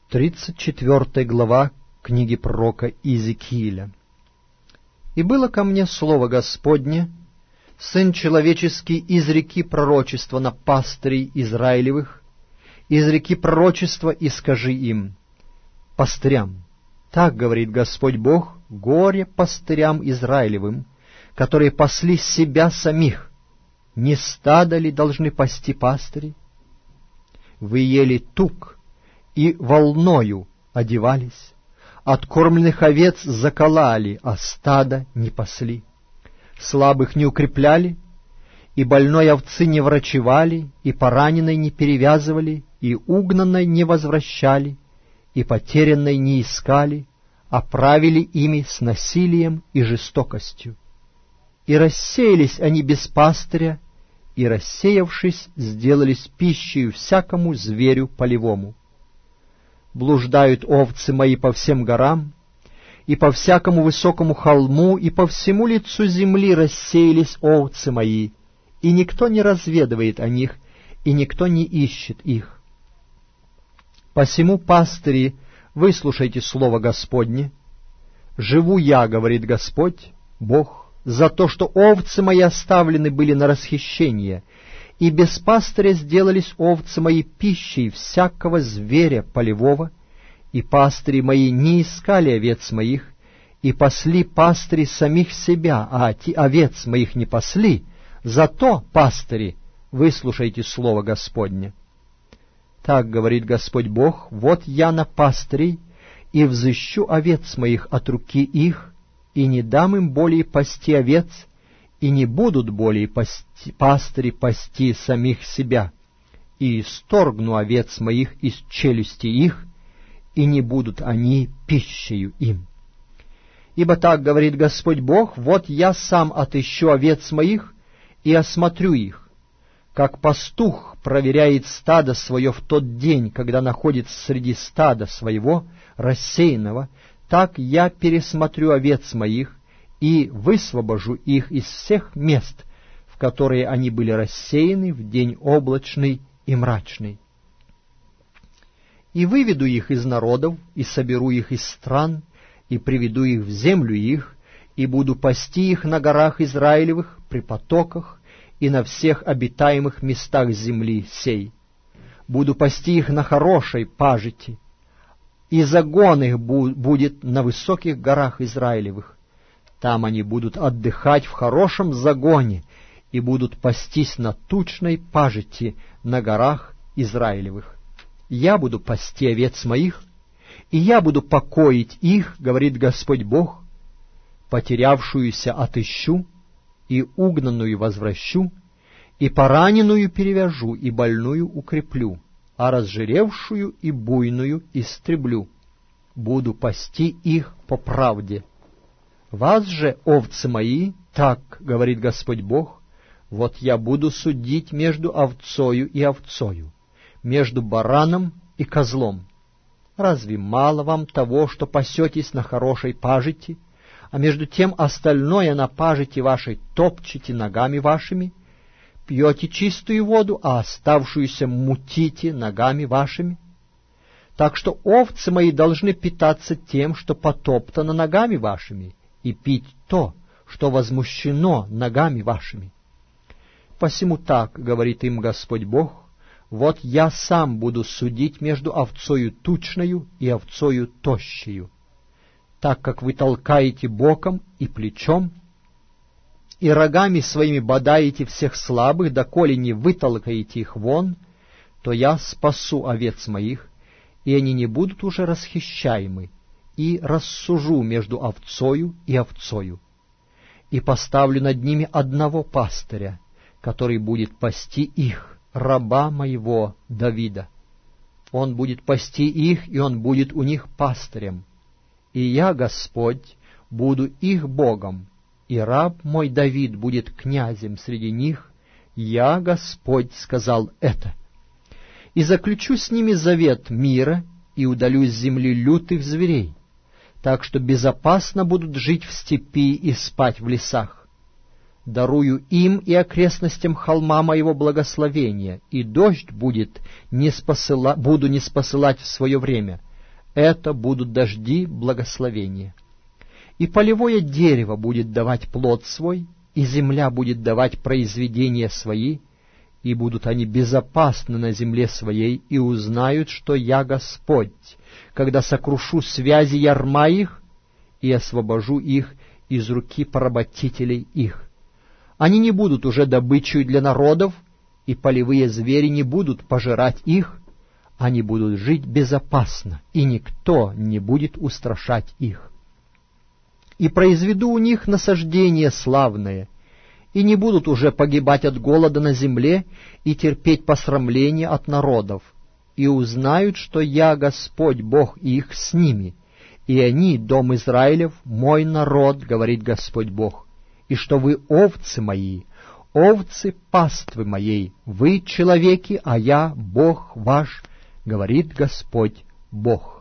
34 глава книги пророка Иезекииля. «И было ко мне слово Господне: Сын человеческий, изреки пророчество на пастырей Израилевых, изреки пророчество и скажи им, пастырям, так говорит Господь Бог, горе пастырям Израилевым, которые пасли себя самих. Не стадо ли должны пасти пастыри? Вы ели тук и волною одевались, откормленных овец заколали, а стадо не пасли. Слабых не укрепляли, и больной овцы не врачевали, и пораненной не перевязывали, и угнанной не возвращали, и потерянной не искали, а правили ими с насилием и жестокостью. И рассеялись они без пастыря, и, рассеявшись, сделались пищей всякому зверю полевому. Блуждают овцы мои по всем горам, и по всякому высокому холму, и по всему лицу земли рассеялись овцы мои, и никто не разведывает о них, и никто не ищет их. Посему, пастыри, выслушайте слово Господне. Живу я, говорит Господь, Бог, за то, что овцы мои оставлены были на расхищение, и без пастыря сделались овцы мои пищей всякого зверя полевого, и пастыри мои не искали овец моих, и пасли пастыри самих себя, а овец моих не пасли. Зато, пастыри, выслушайте слово Господне. Так говорит Господь Бог: вот я на пастырей, и взыщу овец моих от руки их, и не дам им более пасти овец, и не будут более пастыри пасти самих себя, и исторгну овец моих из челюсти их, и не будут они пищею им. Ибо так говорит Господь Бог: вот я сам отыщу овец моих и осмотрю их, как пастух проверяет стадо свое в тот день, когда находится среди стада своего рассеянного, так я пересмотрю овец моих и высвобожу их из всех мест, в которые они были рассеяны в день облачный и мрачный. И выведу их из народов, и соберу их из стран, и приведу их в землю их, и буду пасти их на горах Израилевых, при потоках, и на всех обитаемых местах земли сей. Буду пасти их на хорошей пажити, и загон их будет на высоких горах Израилевых. Там они будут отдыхать в хорошем загоне и будут пастись на тучной пажити на горах Израилевых. Я буду пасти овец моих, и я буду покоить их, говорит Господь Бог. Потерявшуюся отыщу, и угнанную возвращу, и пораненную перевяжу, и больную укреплю, а разжиревшую и буйную истреблю. Буду пасти их по правде. Вас же, овцы мои, так говорит Господь Бог, вот я буду судить между овцою и овцою, между бараном и козлом. Разве мало вам того, что пасетесь на хорошей пажити, а между тем остальное на пажити вашей топчете ногами вашими? Пьете чистую воду, а оставшуюся мутите ногами вашими? Так что овцы мои должны питаться тем, что потоптано ногами вашими, и пить то, что возмущено ногами вашими. Посему так говорит им Господь Бог: вот я сам буду судить между овцою тучною и овцою тощею, так как вы толкаете боком и плечом, и рогами своими бодаете всех слабых, доколе не вытолкаете их вон, то я спасу овец моих, и они не будут уже расхищаемы, и рассужу между овцою и овцою, и поставлю над ними одного пастыря, который будет пасти их, раба моего Давида. Он будет пасти их, и он будет у них пастырем. И я, Господь, буду их Богом, и раб мой Давид будет князем среди них. Я, Господь, сказал это. И заключу с ними завет мира, и удалю с земли лютых зверей, так что безопасно будут жить в степи и спать в лесах. Дарую им и окрестностям холма моего благословения, и дождь буду не спосылать в свое время, это будут дожди благословения. И полевое дерево будет давать плод свой, и земля будет давать произведения свои, и будут они безопасны на земле своей, и узнают, что я Господь, когда сокрушу связи ярма их и освобожу их из руки поработителей их. Они не будут уже добычей для народов, и полевые звери не будут пожирать их, они будут жить безопасно, и никто не будет устрашать их. И произведу у них насаждение славное, и не будут уже погибать от голода на земле и терпеть посрамление от народов, и узнают, что я, Господь, Бог их с ними, и они, дом Израилев, мой народ, говорит Господь Бог, и что вы овцы мои, овцы паствы моей, вы человеки, а я Бог ваш, говорит Господь Бог.